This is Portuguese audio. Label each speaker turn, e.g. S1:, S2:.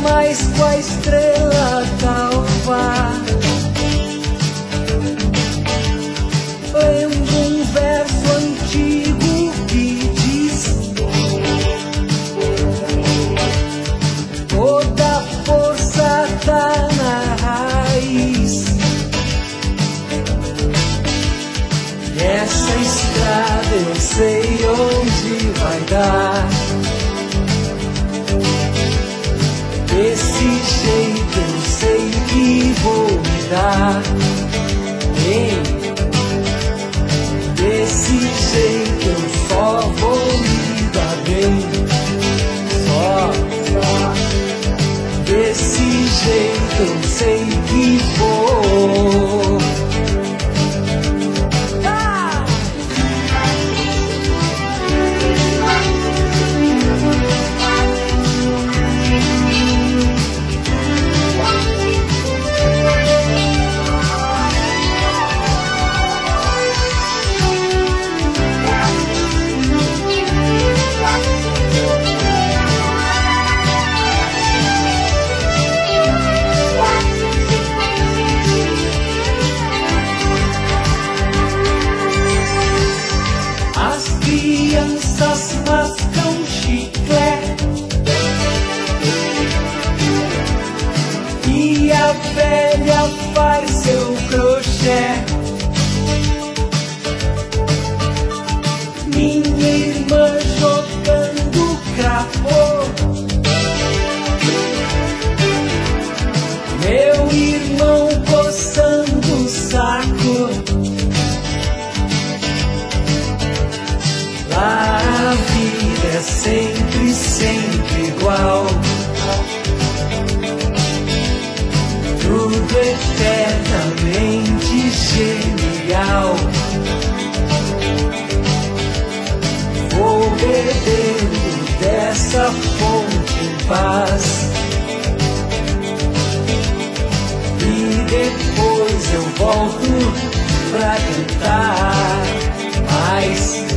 S1: mais com a estrela d'alva. Lembro um verso antigo que diz: toda força tá na raiz. Essa estrada eu sei onde vai dar. Desse jeito eu sei que vou me dar. Ei, desse jeito eu só vou me dar bem. Só. Desse jeito eu sei que vou. Crianças mascam chiclete e a velha faz seu crochê. Minha irmã jogando cravo, meu irmão coçando o saco. A vida é sempre, sempre igual. Tudo eternamente genial. Vou bebendo dessa fonte em paz, e depois eu volto pra cantar mais.